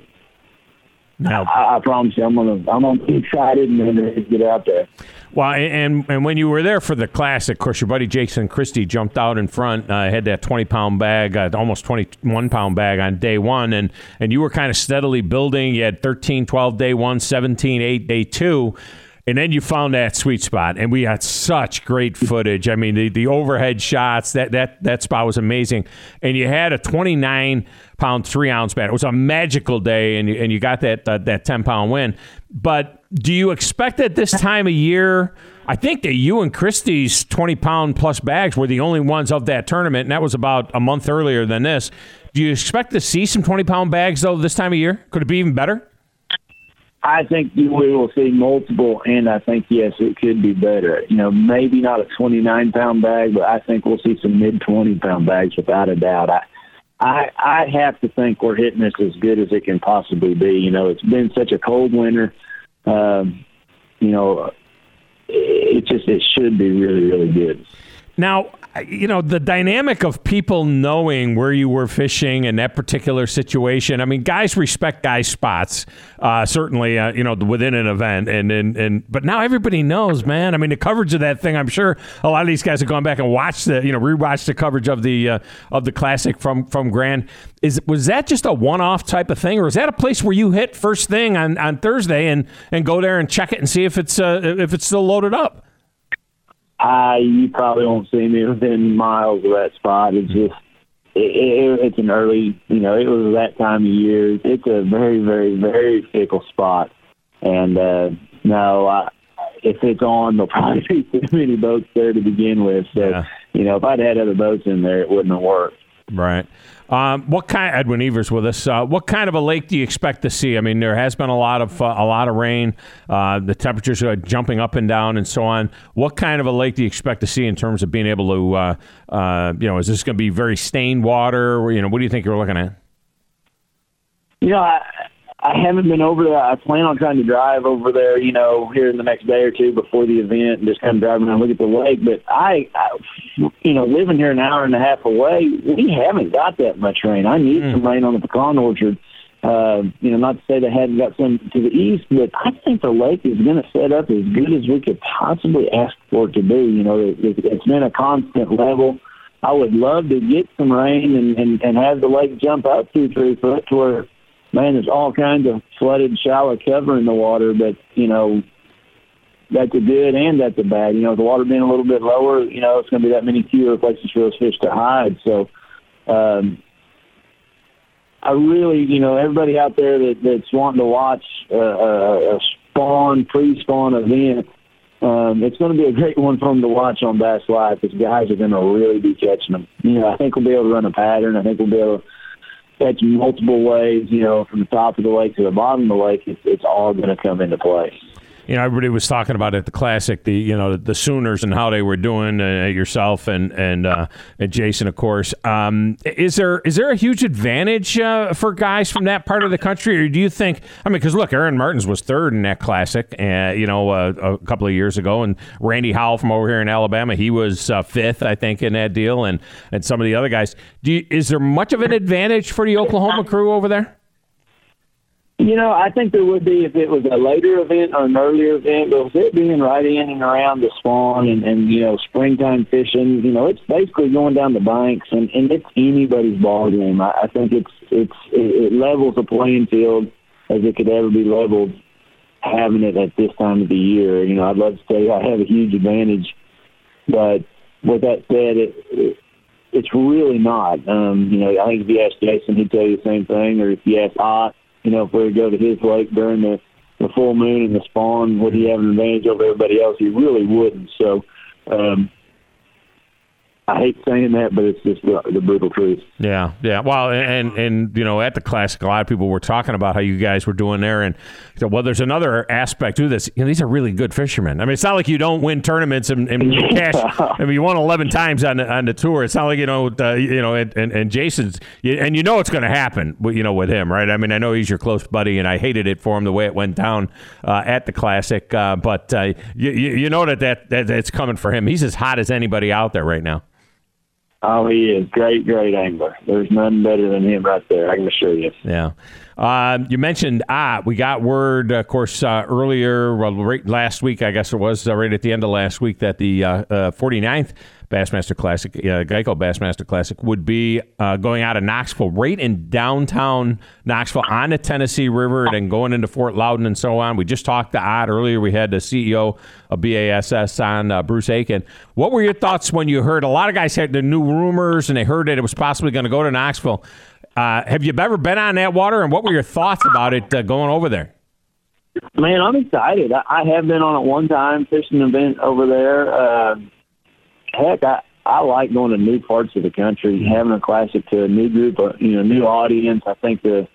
now, I, I promise you, I'm gonna, I'm gonna be excited and ready to get out there. Well, and and when you were there for the Classic, of course, your buddy Jason Christie jumped out in front, uh, had that twenty-pound bag, uh, almost twenty-one-pound bag on day one, and, and you were kind of steadily building. You had thirteen twelve day one, seventeen eight day two, and then you found that sweet spot, and we had such great footage. I mean, the, the overhead shots, that, that, that spot was amazing, and you had a twenty-nine-pound three-ounce bat. It was a magical day, and you, and you got that uh, that ten-pound win. But do you expect at this time of year, I think that you and Christie's twenty-pound plus bags were the only ones of that tournament, and that was about a month earlier than this. Do you expect to see some twenty-pound bags, though, this time of year? Could it be even better? I think we will see multiple, and I think, yes, it could be better. You know, maybe not a twenty-nine-pound bag, but I think we'll see some mid-twenty-pound bags without a doubt. I, I I have to think we're hitting this as good as it can possibly be. You know, it's been such a cold winter. Um, you know, it just it should be really, really good. Now, you know, the dynamic of people knowing where you were fishing in that particular situation. I mean, guys respect guys' spots, uh, certainly, uh, you know, within an event. And, and, and but now everybody knows, man. I mean, the coverage of that thing, I'm sure a lot of these guys have gone back and watched the, you know, rewatched the coverage of the uh, of the Classic from, from Grand. Is Was that just a one-off type of thing, or is that a place where you hit first thing on, on Thursday and, and go there and check it and see if it's uh, if it's still loaded up? Uh, you probably won't see me within miles of that spot. It's just, it, it, it's an early, you know, it was that time of year. It's a very, very, very fickle spot. And, uh, no, I, if it's on, there'll probably be too many boats there to begin with. So, yeah. you know, if I'd had other boats in there, it wouldn't have worked. Right. Um, what kind? Edwin Evers with us. Uh, what kind of a lake do you expect to see? I mean, there has been a lot of uh, a lot of rain. Uh, the temperatures are jumping up and down, and so on. What kind of a lake do you expect to see in terms of being able to? Uh, uh, you know, is this going to be very stained water? Or, you know, what do you think you're looking at? You know, I I haven't been over there. I plan on trying to drive over there, you know, here in the next day or two before the event and just kind of drive around and look at the lake. But I, I, you know, living here an hour and a half away, we haven't got that much rain. I need mm. some rain on the pecan orchard. Uh, you know, not to say they hadn't got some to the east, but I think the lake is going to set up as good as we could possibly ask for it to be. You know, it, it, it's been a constant level. I would love to get some rain and, and, and have the lake jump up two, three foot to where, man, there's all kinds of flooded, shallow cover in the water, but, you know, that's a good and that's a bad. You know, the water being a little bit lower, you know, it's going to be that many fewer places for those fish to hide. So um, I really, you know, everybody out there that, that's wanting to watch uh, a, a spawn, pre-spawn event, um, it's going to be a great one for them to watch on Bass Live because guys are going to really be catching them. You know, I think we'll be able to run a pattern. I think we'll be able to catch multiple ways, you know, from the top of the lake to the bottom of the lake. It's, it's all going to come into play. You know, everybody was talking about at the Classic, the you know the Sooners and how they were doing. Uh, yourself and and uh, and Jason, of course. Um, is there is there a huge advantage uh, for guys from that part of the country, or do you think? I mean, because look, Aaron Martens was third in that Classic, uh, you know, uh, a couple of years ago, and Randy Howell from over here in Alabama, he was uh, fifth, I think, in that deal, and and some of the other guys. Do you, is there much of an advantage for the Oklahoma crew over there? You know, I think there would be if it was a later event or an earlier event, but with it being right in and around the spawn and, and you know, springtime fishing, you know, it's basically going down the banks, and, and it's anybody's ball game. I, I think it's it's it, it levels the playing field as it could ever be leveled having it at this time of the year. You know, I'd love to say I have a huge advantage, but with that said, it, it it's really not. Um, you know, I think if you ask Jason, he'd tell you the same thing, or if you ask Ott, you know, if we were to go to his lake during the, the full moon and the spawn, would he have an advantage over everybody else? He really wouldn't. So um, I hate saying that, but it's just the, the brutal truth. Yeah, yeah. Well, and, and, you know, at the Classic, a lot of people were talking about how you guys were doing there. And, so, well, there's another aspect to this. You know, these are really good fishermen. I mean, it's not like you don't win tournaments and, and cash. I mean, you won eleven times on the, on the tour. It's not like, you know, uh, you know, and, and, and Jason's, and you know it's going to happen, you know, with him, right? I mean, I know he's your close buddy, and I hated it for him the way it went down uh, at the Classic. Uh, but uh, you, you know that, that, that it's coming for him. He's as hot as anybody out there right now. Oh, he is. Great, great angler. There's nothing better than him right there, I can assure you. Yeah. Um, you mentioned, ah, we got word, of course, uh, earlier, well, right last week, I guess it was, uh, right at the end of last week, that the uh, uh, forty-ninth Bassmaster Classic, uh, Geico Bassmaster Classic, would be uh, going out of Knoxville, right in downtown Knoxville on the Tennessee River, and then going into Fort Loudon and so on. We just talked to Ott earlier. We had the C E O of B A S S on, uh, Bruce Aiken. What were your thoughts when you heard, a lot of guys had the new rumors, and they heard that it was possibly going to go to Knoxville. Uh, have you ever been on that water, and what were your thoughts about it uh, going over there? Man, I'm excited. I, I have been on it one time, fishing an event over there. Uh, heck, I, I like going to new parts of the country, having a Classic to a new group, of, you know, new audience. I think the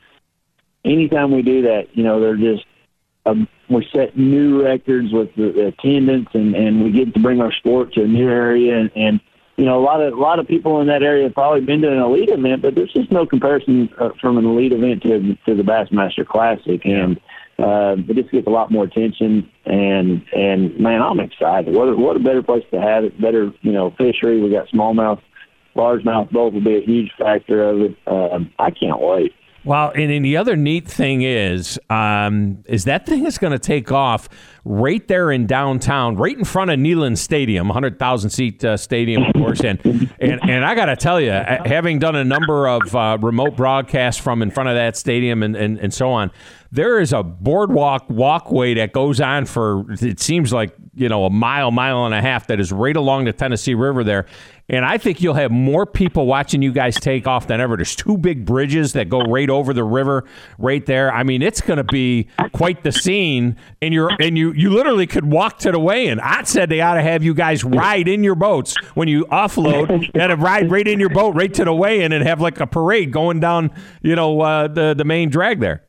anytime we do that, you know, they're just um, we set new records with the, the attendance, and, and we get to bring our sport to a new area, and, and you know, a lot of a lot of people in that area have probably been to an elite event, but there's just no comparison uh, from an elite event to to the Bassmaster Classic, and uh, it just gets a lot more attention. And and man, I'm excited. What a, what a better place to have it. Better, you know, fishery. We got smallmouth, largemouth. Both will be a huge factor of it. Uh, I can't wait. Well, and, and the other neat thing is, um, is that thing is going to take off right there in downtown, right in front of Neyland Stadium, one hundred thousand seat uh, stadium, of course. And and, and I got to tell you, having done a number of uh, remote broadcasts from in front of that stadium and, and, and so on, there is a boardwalk walkway that goes on for, it seems like, you know, a mile, mile and a half that is right along the Tennessee River there. And I think you'll have more people watching you guys take off than ever. There's two big bridges that go right over the river right there. I mean, it's going to be quite the scene. And you're and you you literally could walk to the weigh-in. Ott said they ought to have you guys ride in your boats when you offload. You got to ride right in your boat right to the weigh-in and have like a parade going down, you know, uh, the the main drag there.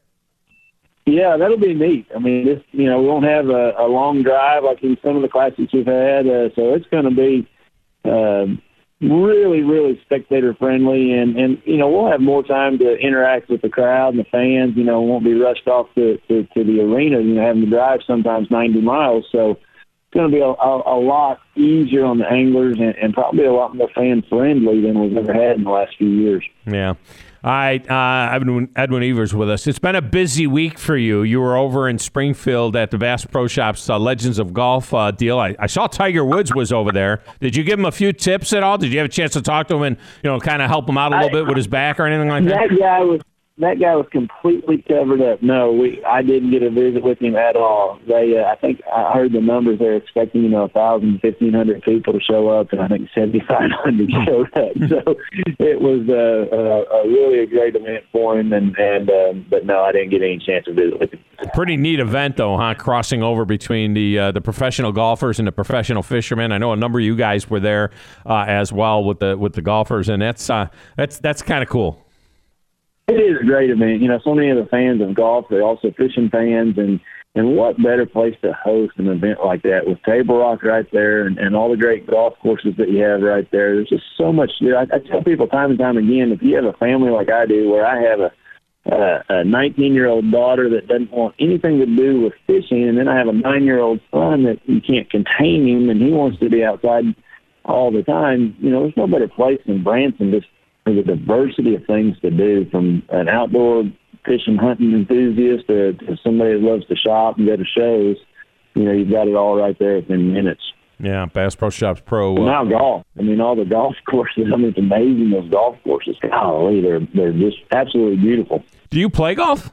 Yeah, that'll be neat. I mean, this, you know, we won't have a, a long drive like in some of the Classics we've had, uh, so it's going to be uh, really, really spectator friendly, and, and you know, we'll have more time to interact with the crowd and the fans. You know, won't be rushed off to, to, to the arena, you know, having to drive sometimes ninety miles. So it's going to be a, a, a lot easier on the anglers, and, and probably a lot more fan friendly than we've ever had in the last few years. Yeah. All right, uh, Edwin, Edwin Evers with us. It's been a busy week for you. You were over in Springfield at the Bass Pro Shops uh, Legends of Golf uh, deal. I, I saw Tiger Woods was over there. Did you give him a few tips at all? Did you have a chance to talk to him and, you know, kind of help him out a little I, bit with his back or anything like that? That guy was that guy was completely covered up. No, we I didn't get a visit with him at all. They, uh, I think I heard the numbers. They're expecting, you know, a thousand, fifteen hundred people to show up, and I think seventy-five hundred showed up. So it was uh, uh, a really a great event for him. And and um, but no, I didn't get any chance to visit with him. Pretty neat event, though, huh? Crossing over between the uh, the professional golfers and the professional fishermen. I know a number of you guys were there uh, as well with the with the golfers, and that's uh, that's that's kind of cool. It is a great event. You know, so many of the fans of golf, they're also fishing fans, and, and what better place to host an event like that with Table Rock right there and, and all the great golf courses that you have right there. There's just so much. You know, I, I tell people time and time again, if you have a family like I do, where I have a a nineteen-year-old daughter that doesn't want anything to do with fishing, and then I have a nine-year-old son that you can't contain him, and he wants to be outside all the time, you know, there's no better place than Branson just for the diversity of things to do, from an outdoor fishing, hunting enthusiast to, to somebody that loves to shop and go to shows. You know, you've got it all right there within minutes. Yeah, Bass Pro Shops Pro. Uh, now golf. I mean, all the golf courses. I mean, it's amazing, those golf courses. Golly, they're, they're just absolutely beautiful. Do you play golf?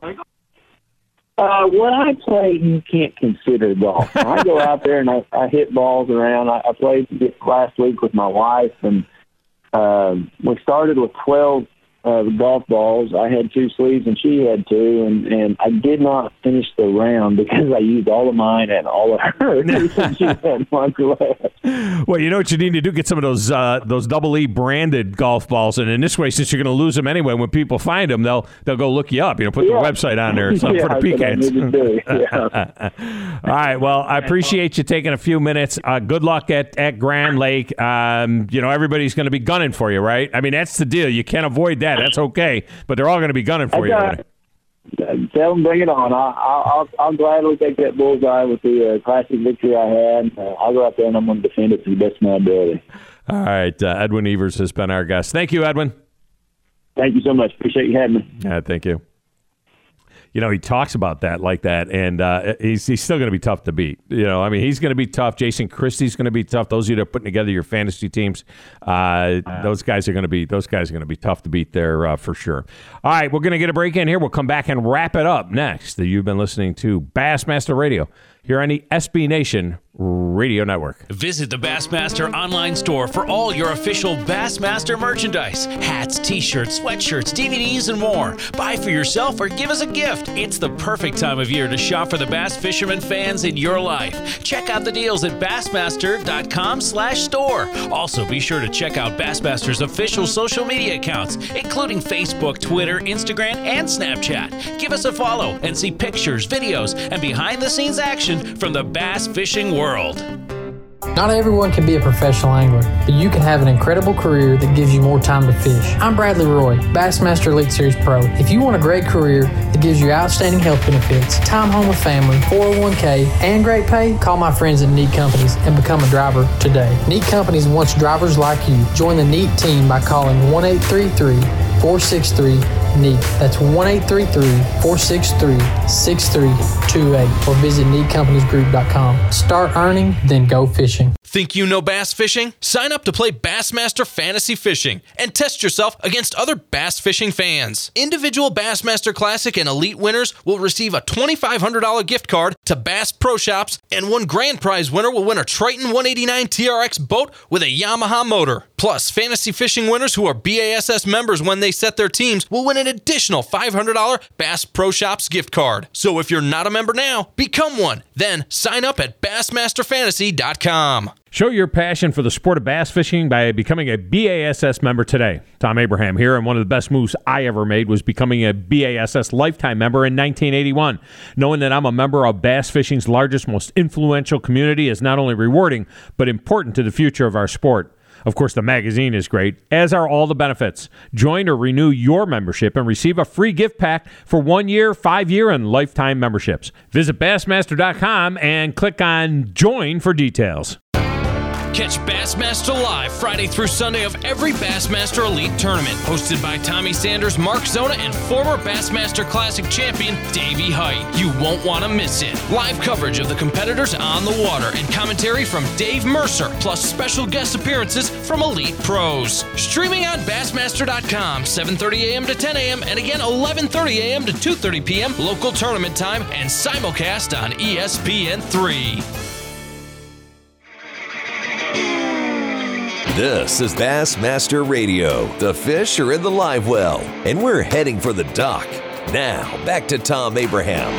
Uh, what I play, you can't consider golf. I go out there and I, I hit balls around. I, I played last week with my wife, and um, we started with twelve uh, golf balls. I had two sleeves and she had two, and, and I did not finish the round because I used all of mine and all of hers. She had one left. Well, you know what you need to do? Get some of those uh, those Double E branded golf balls, and in this way, since you're going to lose them anyway, when people find them, they'll they'll go look you up. You know, put yeah. the website on there or something yeah, for the pecans. Yeah. All right. Well, I appreciate you taking a few minutes. Uh, good luck at, at Grand Lake. Um, you know, everybody's going to be gunning for you, right? I mean, that's the deal. You can't avoid that. That's okay. But they're all going to be gunning for okay. you. Uh, tell them, bring it on. I, I'll, I'll gladly take that bullseye with the uh, classic victory I had. Uh, I'll go out there and I'm going to defend it to the best of my ability. All right. Uh, Edwin Evers has been our guest. Thank you, Edwin. Thank you so much. Appreciate you having me. Yeah, thank you. You know, he talks about that like that, and uh, he's he's still going to be tough to beat. You know, I mean, he's going to be tough. Jason Christie's going to be tough. Those of you that are putting together your fantasy teams, uh, those guys are going to be those guys are going to be tough to beat there uh, for sure. All right, we're going to get a break in here. We'll come back and wrap it up next. You've been listening to Bassmaster Radio here on the S B Nation Radio Network. Visit the Bassmaster online store for all your official Bassmaster merchandise. Hats, t-shirts, sweatshirts, D V Ds, and more. Buy for yourself or give as a gift. It's the perfect time of year to shop for the bass fisherman fans in your life. Check out the deals at Bassmaster.com slash store. Also, be sure to check out Bassmaster's official social media accounts, including Facebook, Twitter, Instagram, and Snapchat. Give us a follow and see pictures, videos, and behind-the-scenes action from the bass fishing world. Not everyone can be a professional angler, but you can have an incredible career that gives you more time to fish. I'm Bradley Roy, Bassmaster Elite Series Pro. If you want a great career that gives you outstanding health benefits, time home with family, four oh one k, and great pay, call my friends at Neat Companies and become a driver today. Neat Companies wants drivers like you. Join the Neat team by calling one eight three three, four six three, N E A T. That's one eight three three, four six three, six three two eight or visit neat companies group dot com. Start earning, then go fishing. Think you know bass fishing? Sign up to play Bassmaster Fantasy Fishing and test yourself against other bass fishing fans. Individual Bassmaster Classic and Elite winners will receive a twenty-five hundred dollars gift card to Bass Pro Shops, and one grand prize winner will win a Triton one eighty-nine T R X boat with a Yamaha motor. Plus, fantasy fishing winners who are B A S S members when they set their teams will win an additional five hundred dollars Bass Pro Shops gift card. So if you're not a member now, become one. Then sign up at Bassmaster Fantasy dot com. Show your passion for the sport of bass fishing by becoming a B A S S member today. Tom Abraham here, and one of the best moves I ever made was becoming a B A S S lifetime member in nineteen eighty-one. Knowing that I'm a member of bass fishing's largest, most influential community is not only rewarding, but important to the future of our sport. Of course, the magazine is great, as are all the benefits. Join or renew your membership and receive a free gift pack for one year, five year, and lifetime memberships. Visit Bassmaster dot com and click on Join for details. Catch Bassmaster Live Friday through Sunday of every Bassmaster Elite tournament, hosted by Tommy Sanders, Mark Zona, and former Bassmaster Classic champion Davey Height. You won't want to miss it. Live coverage of the competitors on the water and commentary from Dave Mercer, plus special guest appearances from elite pros. Streaming on Bassmaster dot com, seven thirty a.m. to ten a.m. and again eleven thirty a.m. to two thirty p.m. local tournament time, and simulcast on E S P N three. This is Bassmaster Radio. The fish are in the live well, and we're heading for the dock. Now, back to Tom Abraham.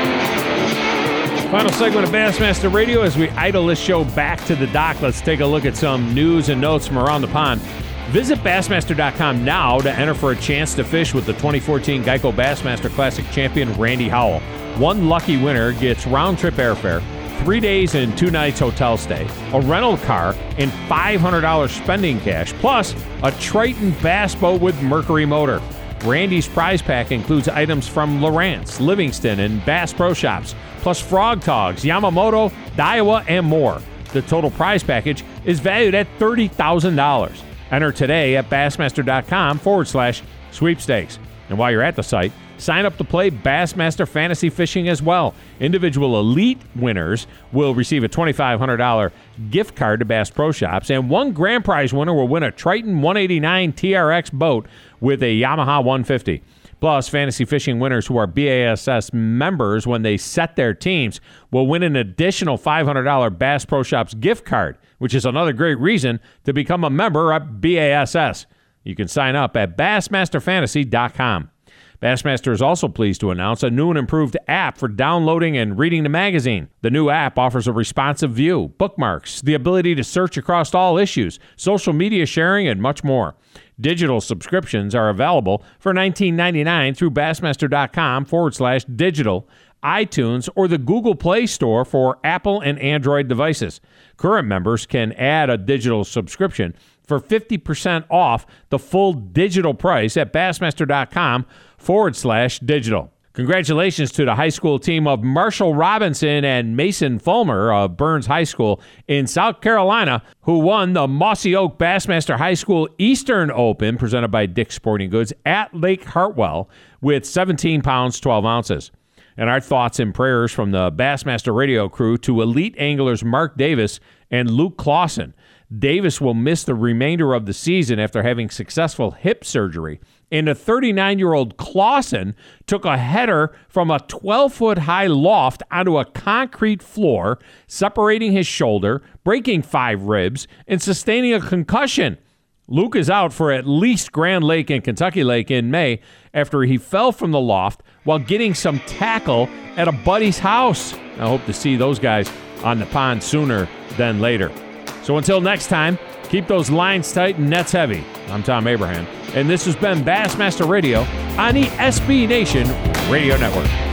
Final segment of Bassmaster Radio as we idle this show back to the dock. Let's take a look at some news and notes from around the pond. Visit Bassmaster dot com now to enter for a chance to fish with the twenty fourteen Geico Bassmaster Classic champion Randy Howell. One lucky winner gets round-trip airfare, three days and two nights hotel stay, a rental car, and five hundred dollars spending cash, plus a Triton bass boat with Mercury motor. Randy's prize pack includes items from Lowrance, Livingston, and Bass Pro Shops, plus Frog Togs, Yamamoto, Daiwa, and more. The total prize package is valued at thirty thousand dollars. Enter today at Bassmaster.com forward slash sweepstakes. And while you're at the site, sign up to play Bassmaster Fantasy Fishing as well. Individual elite winners will receive a twenty-five hundred dollars gift card to Bass Pro Shops, and one grand prize winner will win a Triton one eighty-nine T R X boat with a Yamaha one fifty. Plus, fantasy fishing winners who are B A S S members when they set their teams will win an additional five hundred dollars Bass Pro Shops gift card, which is another great reason to become a member at B A S S. You can sign up at Bassmaster Fantasy dot com. Bassmaster is also pleased to announce a new and improved app for downloading and reading the magazine. The new app offers a responsive view, bookmarks, the ability to search across all issues, social media sharing, and much more. Digital subscriptions are available for nineteen ninety-nine through Bassmaster.com forward slash digital, iTunes, or the Google Play Store for Apple and Android devices. Current members can add a digital subscription for fifty percent off the full digital price at Bassmaster.com forward slash digital. Congratulations to the high school team of Marshall Robinson and Mason Fulmer of Burns High School in South Carolina, who won the Mossy Oak Bassmaster High School Eastern Open presented by Dick's Sporting Goods at Lake Hartwell with seventeen pounds, twelve ounces. And our thoughts and prayers from the Bassmaster Radio crew to elite anglers Mark Davis and Luke Clausen. Davis will miss the remainder of the season after having successful hip surgery, and the thirty-nine-year-old Clausen took a header from a twelve-foot-high loft onto a concrete floor, separating his shoulder, breaking five ribs, and sustaining a concussion. Luke is out for at least Grand Lake and Kentucky Lake in May after he fell from the loft while getting some tackle at a buddy's house. I hope to see those guys on the pond sooner than later. So until next time, keep those lines tight and nets heavy. I'm Tom Abraham, and this has been Bassmaster Radio on the S B Nation Radio Network.